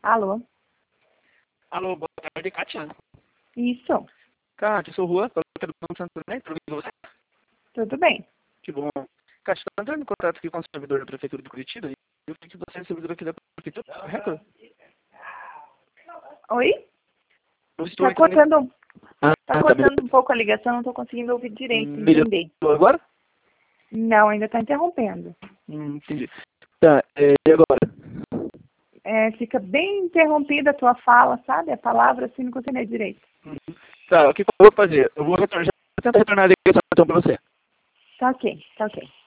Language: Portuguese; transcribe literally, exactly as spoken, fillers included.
Alô? Alô, boa tarde, Kátia. Isso. Kátia, eu sou o Juan, pelo Telefone Santo André, tudo bem com você? Tudo bem. Que bom. Kátia, estou entrando em contato aqui com o servidor da Prefeitura de Curitiba e eu vi que você é servidor aqui da Prefeitura, correto? Oi? Eu estou Tá entrando em... cortando, Ah, tá tá, cortando um pouco a ligação, não tô conseguindo ouvir direito, melhorou entender. agora? Não, ainda tá interrompendo. Hum, entendi. Tá, é, e agora? É, fica bem interrompida a tua fala, sabe? A palavra assim não consigo entender direito. Uhum. Tá, o que eu vou fazer? Eu vou retornar, tentar retornar a ligação então para você. Tá ok, tá ok.